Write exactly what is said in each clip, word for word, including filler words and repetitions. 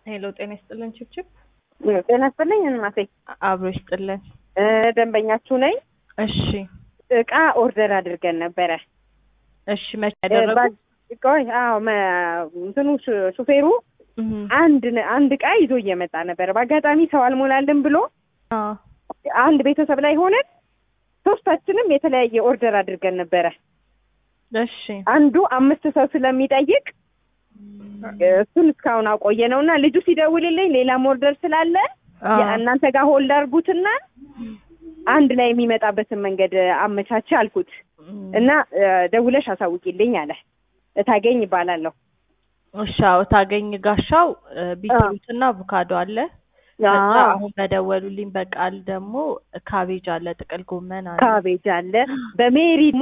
ሄሎ ጤና ይስጥልን ችብችብ ጤና ይስጥልኝ እናቴ አብሮ ይስጥልን እ ደንበኛችሁ ነኝ እሺ እቃ ኦርደር አድርገን ነበር እሺ መቼ ያደረጉ ቆይ አዎ እንትኑ ሹፌሩ አንድ አንድ እቃ ይዞ እየመጣ ነበር በአጋጣሚ ሰው አልሞላልን ብሎ አ አንድ ቤተሰብ ላይ ሆነን ሶስታችንም የተለያየ ኦርደር አድርገን ነበር እሺ አንዱ አምስት ሰው ስለሚጠይቅ እሱን እስካሁን አቆየነውና ልጁ ሲደውልልኝ ሌላ ኦርደር ስላለ እናንተ ጋር ሆልድ አድርጉትና አንድ ላይ የሚመጣበትን መንገድ አመቻች አልኩት እና ደውለሽ አሳውቂልኝ አለ እታገኝ ይባላልው እሻው ታገኝ ጋሻው ቢትሩትና አቮካዶ አለ ከዛ አሁን በደወሉልኝ በቃል ደግሞ ካቤጅ አለ ጥቅል ጎመን አለ ካቤጅ አለ በሜሪሞ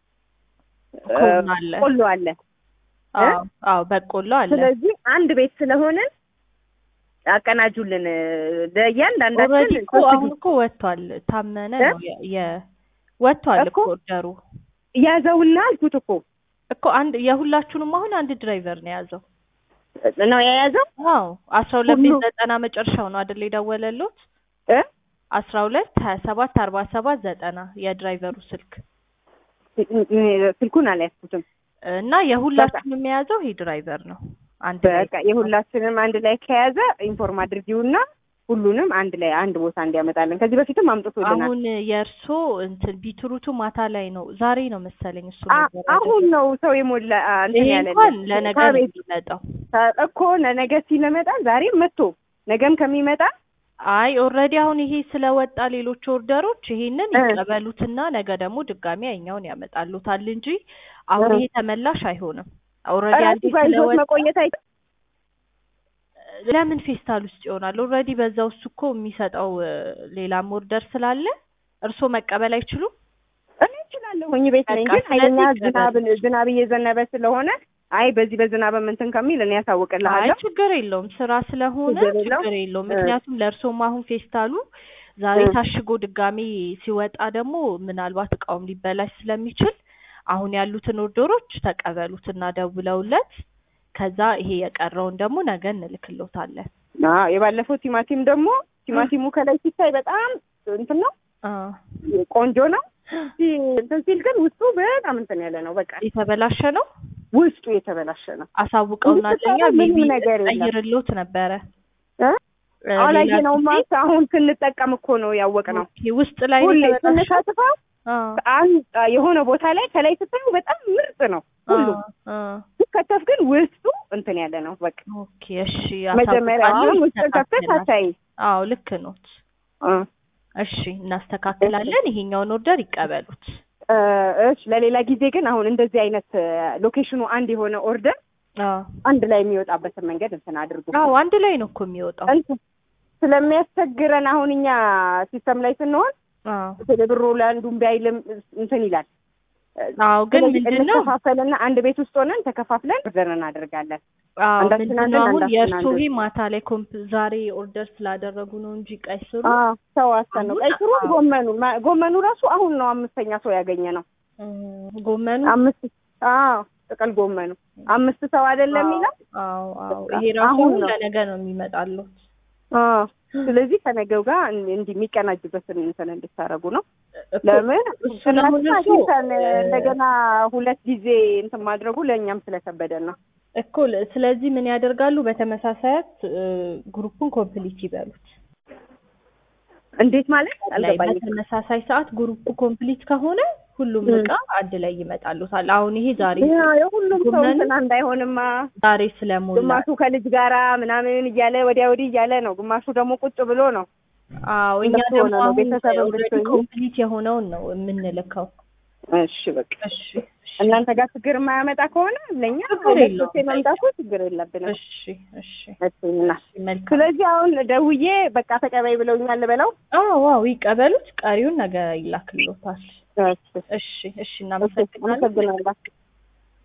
አለ ቆሎ አለ አዎ አዎ በቆሎ አለ ስለዚህ አንድ ቤት ስለሆነ አቀናጁልን ለያንዳንዳችን እኮ አሁን እኮ ወጥቷል ታመነ ነው የ ወጥቷል እኮ ኦርደሩ ያዘውና አልኩት እኮ እኮ አንድ የሁላችሁንም አሁን አንድ ድራይቨር ነው ያዘው ነው የያዘው አዎ አስራ ሁለት ዘጠና መጨረሻው ነው አይደል የደወለሉት እ አስራ ሁለት ሀያ ሰባት አርባ ሰባት ዘጠና የድራይቨሩ ስልክ ስልኩን አልያዝኩትም እና የሁላችሁንም የያዘው ይሄ ድራይቨር ነው አንድ በቃ የሁላችንም አንድ ላይ ከያዘ ኢንፎርም አድርጊውና ሁሉንም አንድ ላይ አንድ ቦታ እንዲያመጣልን ከዚህ በፊትም አምጥቶልናል አሁን የርሶ እንትን ቢትሩቱ ማታ ላይ ነው ዛሬ ነው መሰለኝ እሱ ነገር አሁን ነው ሰው የሞላ እንትን ያለ ለነገ ይመጣው እኮ ለነገ ሲመጣ ዛሬ መጥቶ ነገም ከሚመጣ አይ ኦሬዲ አሁን ይሄ ስለወጣ ሌሎች ኦርደሮች ይሄንን ይቀበሉትና ነገ ደግሞ ድጋሚ አይኛውን ያመጣሉታል እንጂ አሁን ይሄ ተመላሽ አይሆንም ኦሬዲ አንዴ ስለወጣ መቆየት አይ ለምን ፌስታል ውስጥ ይሆናል ኦሬዲ በዛው እሱ እኮ የሚሰጠው ሌላ ኦርደር ስላለ እርሶ መቀበል አይችሉም እኔ እችላለሁ ሆኜ ቤት ነኝ ግን ኃይለኛ ዝናብ ዝናብ እየዘነበ ስለሆነ አይ በዚህ በዝናብ እንትን ከሚል እኔ ያሳውቅልሃለሁ አይ ችግር የለውም ስራ ስለሆነ ችግር የለውም ምክንያቱም ለእርሶም አሁን ፌስታሉ ዛሬ ታሽጎ ድጋሚ ሲወጣ ደግሞ ምናልባት እቃውም ሊበላሽ ስለሚችል አሁን ያሉትን ኦርደሮች ተቀበሉትና ደውለውለት ከዛ ይሄ የቀረውን ደግሞ ነገ እንልክልዎታለን አዎ የባለፈው ቲማቲም ደግሞ ቲማቲሙ ከላይ ሲታይ በጣም እንትን ነው አዎ ቆንጆ ነው እንትን ሲል ግን ውስጡ በጣም እንትን ያለ ነው በቃ የተበላሸ ነው ውስጡ የተበላሸ ነው አሳውቀውና ለኛ ምን ነገር ይርልዎት ነበረ እ አላየ ነው ማለት አሁን ስንጠቀም እኮ ነው ያወቅነው ውስጥ ላይ ተነሳተፈ አንድ የሆነ ቦታ ላይ ከላይ ስትሉ በጣም ምርጥ ነው ሁሉ ከተፍ ግን ውስጡ እንትን ያለ ነው በቃ ኦኬ እሺ መጀመሪያ አሁን ውስጥ ከተፍ አታይ አዎ ልክ ነው እሺ እናስተካክላለን ይሄኛውን ኦርደር ይቀበሉት እሺ ለሌላ ጊዜ ግን አሁን እንደዚህ አይነት ሎኬሽኑ አንድ የሆነ ኦርደር አዎ አንድ ላይ የሚወጣበት መንገድ እንትን አድርጉ አዎ አንድ ላይ ነው እኮ የሚወጣው ስለሚያስቸግረን አሁን እኛ ሲስተም ላይ ስንሆን አዎ ስለብሩ ለአንዱም ቢያይልም እንትን ይላል አዎ ግን ምንድነው ተከፋፍለንና አንድ ቤት ውስጥ ሆነን ተከፋፍለን ኦርደር እናደርጋለን አዎ ምንድነው አሁን የርሶሂ ማታ ላይ ኮምፕ ዛሬ ኦርደር ስላደረጉ ነው እንጂ ቀይስሩ አዎ ሰው አስተን ነው ቀይስሩ ጎመኑ ጎመኑ ራሱ አሁን ነው አምስተኛ ሰው ያገኘ ነው ጎመኑ አምስት አዎ ጥቅል ጎመኑ አምስት ሰው አይደለም ይላል አዎ አዎ ይሄ ራሱ ለነገ ነው የሚመጣለው አዎ ስለዚህ ከነገው ጋር እንዲህ የሚቀናጅበትን እንትን እንድታረጉ ነው ለምን ስለሆነ እንደገና ሁለት ጊዜ እንትን ማድረጉ ለኛም ስለከበደን ነው እኮ ስለዚህ ምን ያደርጋሉ በተመሳሳይት ግሩፑን ኮምፕሊት ይበሉት እንዴት ማለት አልገባኝም በተመሳሳይ ሰዓት ግሩፑ ኮምፕሊት ከሆነ ሁሉም እቃ አንድ ላይ ይመጣሉታል አሁን ይሄ ዛሬ ያው ሁሉም ሰው እንትን እንዳይሆንማ ዛሬ ስለሞላ ግማሹ ከልጅ ጋራ ምናምን እያለ ወዲያ ወዲህ እያለ ነው ግማሹ ደግሞ ቁጭ ብሎ ነው አዎ እኛ ደግሞ ቤተሰብ ኮምፕሊት የሆነውን ነው የምንልከው እሺ በቃ እሺ እናንተ ጋር ችግር የማያመጣ ከሆነ ለኛ ሁለቱ የመምጣቱ ችግር የለብንም እሺ እሺ እሺና ስለዚህ አሁን ደውዬ በቃ ተቀበይ ብለውኛል በለው አዎ አዎ ይቀበሉት ቀሪውን ነገ ይላክልዎታል እሺ እሺ እናመሰግናለን